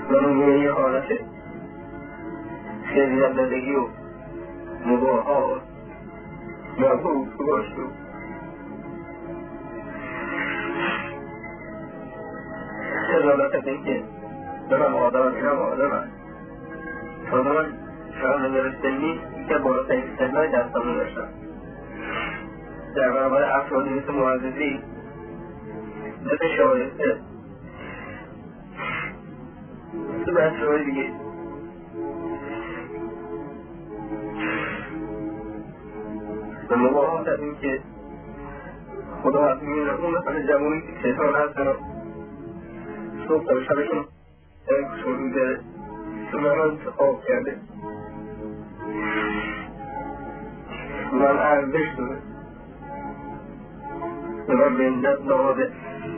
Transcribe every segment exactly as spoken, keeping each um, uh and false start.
و نمونه یه حالت خیلی زندگی و مباها مربوط باشه خجالت اینکه دارم آدم اینم آدم هست تا من شما نگرسته نیست که بالاترین سنهای دستانو داشتم در برابر افرادی مثل معززی مثل شایسته مثل بچه های دیگه به مباحات از این که خدا از میونه اون مثل جوانی که شیطان هستن و صبح تا شبشون شروده من انتخاب کرده من ارزش داره من بندت نهاده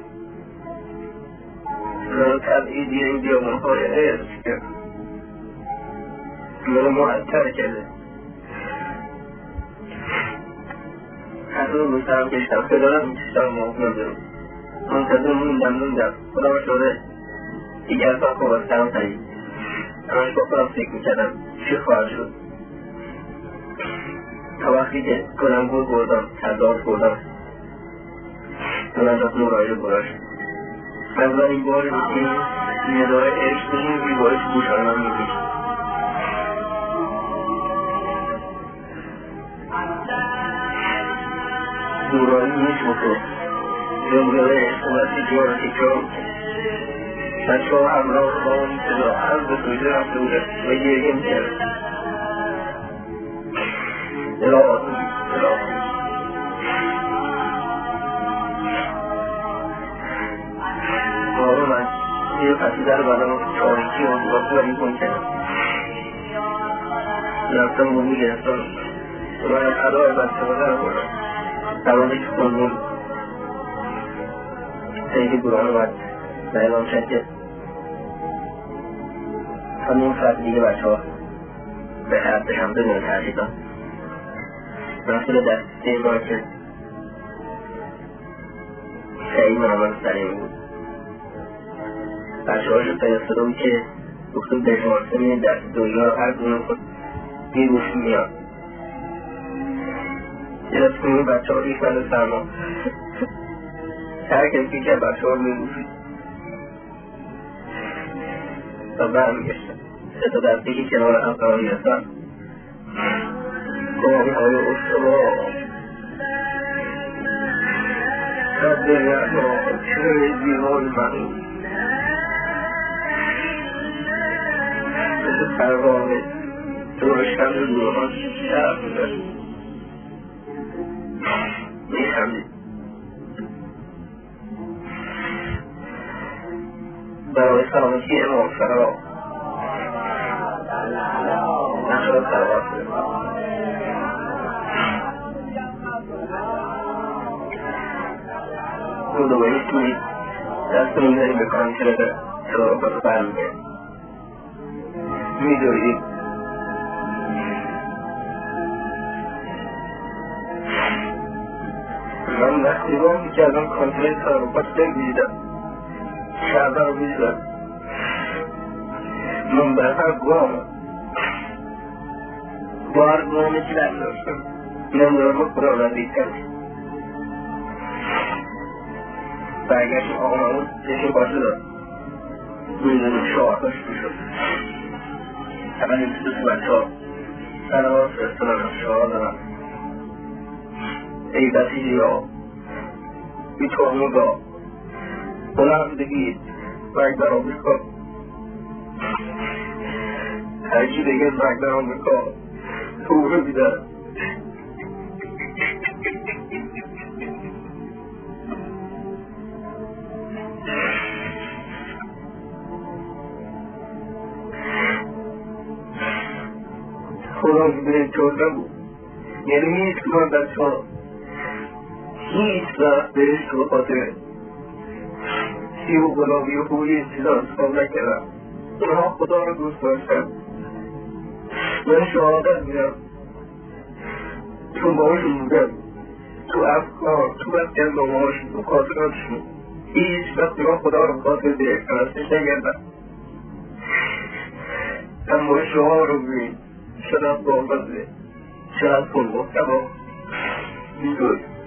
من تبعیدی این بیامونهای عرض کرد من معطر کرده هر روز بسرم کشتم خدارم میکشتم موقع ندارم منتظر موندم موندم خدا ما شده دیگر با خوب از سرم ترید همش با خودم فکر میکردم چی خواهد شد تا وقتی که کنم گل بردم ترداد بردم کنم از نورایی برش اولین باری بود که ندای عشق این بیبایش گوشانم میکش نورایی نیش بکن جمعه عشق و تجار تکرام بچه ها همراه خواهی صدا از به سویده رفته بوده و گریه میکرد دلا آسون دلا آسون بابا من یه قصیده رو برام تاریکی و دیگاه بری کن کردم رفتم رو میگرفتم و من از ادای بچه ها در بودم دوانه که کنون سیدی گران اومد و اعلام شد که همون فرد دیگه بچه ها به حد هم بدون تحصیل هم رسول دسته ما که خیلی منامن سرین بود بچه هاشو فرستاده بود که دکتر دشمارسه دست دنیا هر دونه خود بیروش میاد یه دست کنون بچه ها ریخ بنده سرما هر کسی که بچه ها میروشید و برمیگشتن سه تا دسته که کنار هم قرار گرفتن گاهی های اشتباه رب رحمه چه دیوان من مثل پروانه درشتن گروهان شب بودن میخندید برای سلامتی امام فرا نشد سلامت رو دوباره توی دست میداریم به کانتر سلامت برمیگه میداریم من وقتی رو میکردم کانتر سلامت بگیدم شعبه رو میدارم من بر هر گام با هر گامی که در داشتم من دارم خدا را دید کردیم برگشت آقا محمود یکی باشه داد میدونیم شعار داشت بشد اول این دوست بچه ها سلام فرستانم شعار دارم ای بسیجی ها بی تومودا بلند بگید مرگ در آمریکا هرچی بگید مرگ در آمریکا توبه بیدن خدا میدونید چون نبود یعنی هیچ کمان بچه ها هیچ وقت بهش به خاطر سی و گلابی و خوبی این چیزا انتخاب نکردم اونها خدا رو دوست داشتن من شهادت میدم تو باهاشون بودم تو افکار تو بسکن با باهاشون تو خاطراتشون هیچ وقت من خدا رو خاطر به پرستش نگردم ما شما رو ببین چقدر بامزه، چقدر پر محتوا. میدونی